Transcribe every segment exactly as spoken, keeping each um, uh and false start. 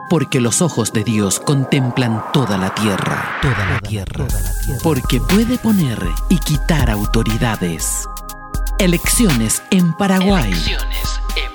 Porque los ojos de Dios contemplan toda la tierra, toda la tierra, porque puede poner y quitar autoridades. Elecciones en Paraguay. Elecciones en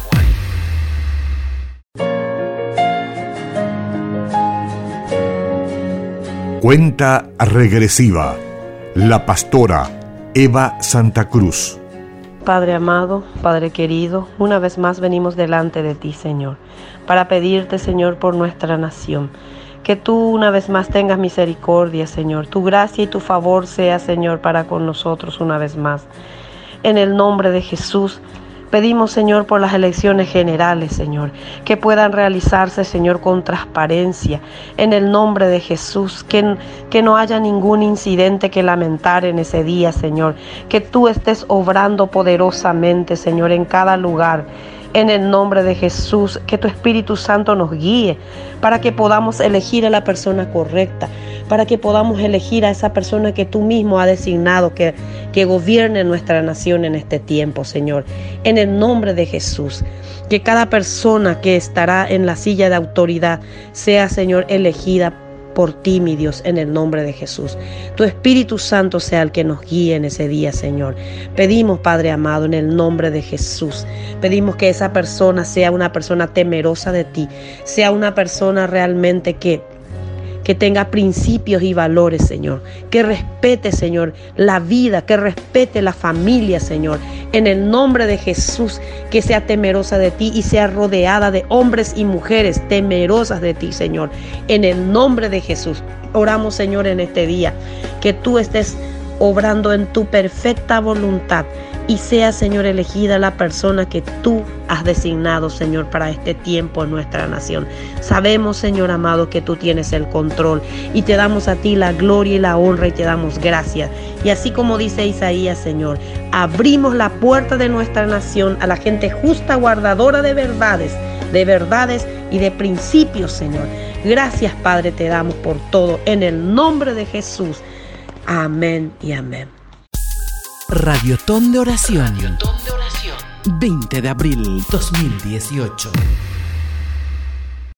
Paraguay. Cuenta regresiva. La pastora Eva Santa Cruz. Padre amado, Padre querido, una vez más venimos delante de ti, Señor, para pedirte, Señor, por nuestra nación. Que tú una vez más tengas misericordia, Señor. Tu gracia y tu favor sea, Señor, para con nosotros una vez más. En el nombre de Jesús, pedimos, Señor, por las elecciones generales, Señor, que puedan realizarse, Señor, con transparencia. En el nombre de Jesús, que, que no haya ningún incidente que lamentar en ese día, Señor. Que tú estés obrando poderosamente, Señor, en cada lugar. En el nombre de Jesús, que tu Espíritu Santo nos guíe para que podamos elegir a la persona correcta, para que podamos elegir a esa persona que tú mismo has designado que, que gobierne nuestra nación en este tiempo, Señor. En el nombre de Jesús, que cada persona que estará en la silla de autoridad sea, Señor, elegida por ti, mi Dios, en el nombre de Jesús. Tu Espíritu Santo sea el que nos guíe en ese día, Señor. Pedimos, Padre amado, en el nombre de Jesús, pedimos que esa persona sea una persona temerosa de ti, sea una persona realmente que que tenga principios y valores, Señor, que respete, Señor, la vida, que respete la familia, Señor, en el nombre de Jesús, que sea temerosa de ti y sea rodeada de hombres y mujeres temerosas de ti, Señor, en el nombre de Jesús. Oramos, Señor, en este día, que tú estés obrando en tu perfecta voluntad y sea, Señor, elegida la persona que tú has designado, Señor, para este tiempo en nuestra nación. Sabemos, Señor amado, que tú tienes el control y te damos a ti la gloria y la honra y te damos gracias. Y así como dice Isaías, Señor, abrimos la puerta de nuestra nación a la gente justa, guardadora de verdades, de verdades y de principios, Señor. Gracias, Padre, te damos por todo. En el nombre de Jesús. Amén y amén. Radiotón de oración. Radiotón de oración. veinte de abril dos mil dieciocho.